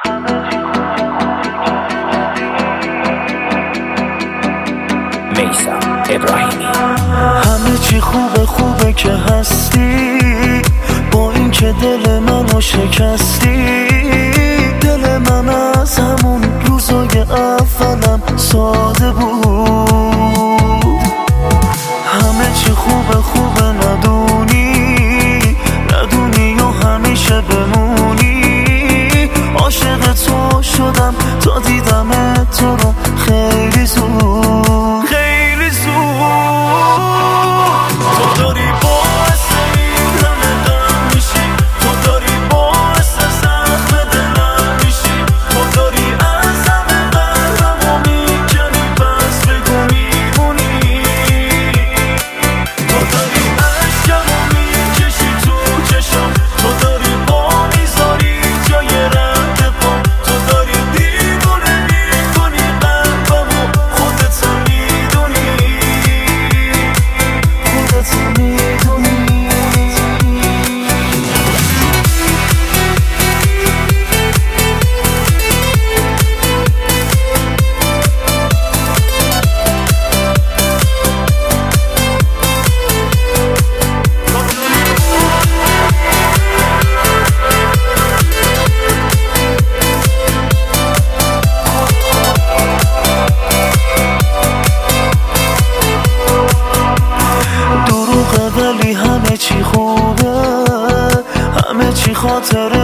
میثم ابراهیمی. همه چی خوبه خوبه که هستی، با این که دل منو شکستی. دل من از همون روزای اولم ساده بود. همه چی خوبه خوبه ندونی و همیشه بمونی. عاشق تو شدم تا دیدم تو رو خیلی زود، خیلی زود. تو داری باعث این همه غم میشی، تو داری باعث زخم دلم میشی. تو داری از همه قلبمو میکنی، پس بگو میمونی. تو داری عشقمو میکشی تو چشم، تو داری پا میذاری جای رد پام. تو داری دیوونه میکنی قلبمو، خودت هم میدونی، خودت هم میدونی. دروغه ولی همه چی خوبه، همه چی خاطره